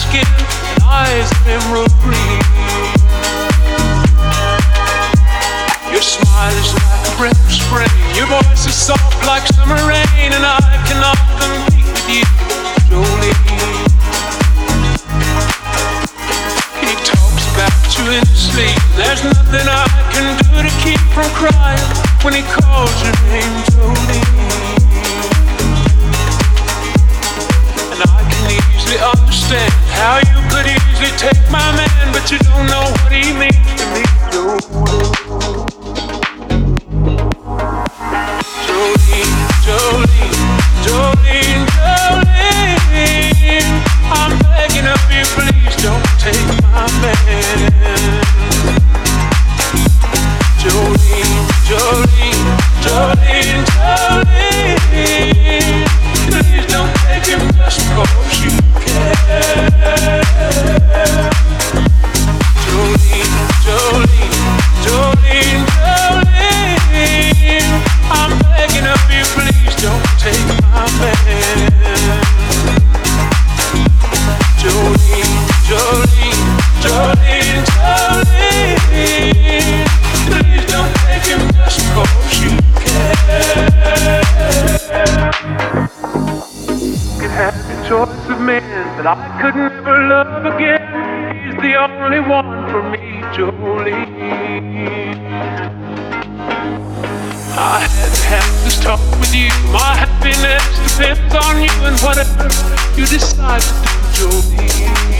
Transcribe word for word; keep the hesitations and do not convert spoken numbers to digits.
skin and eyes of emerald green. Your smile is like a breath of spring. Your voice is soft like summer rain, and I cannot compete with you, Jolene. He talks about you in his sleep. There's nothing I can do to keep from crying when he calls your name, Jolene. And I can easily understand how you could easily take my man, but you don't know what he means to me, Jolene. Jolene, Jolene, Jolene, Jolene, I'm begging of you, please don't take my man. Jolene, Jolene, Jolene, Jolene, please don't take him just cause you care. Jolene, Jolene, Jolene, Jolene, I'm begging of you, please don't take my man. Jolene, Jolene, Jolene, Jolene, please don't take him just cause you care. You had the choice of men that I could never love again. He's the only one for me, Jolene. I had to have this talk with you. My happiness depends on you and whatever you decide to do, Jolene.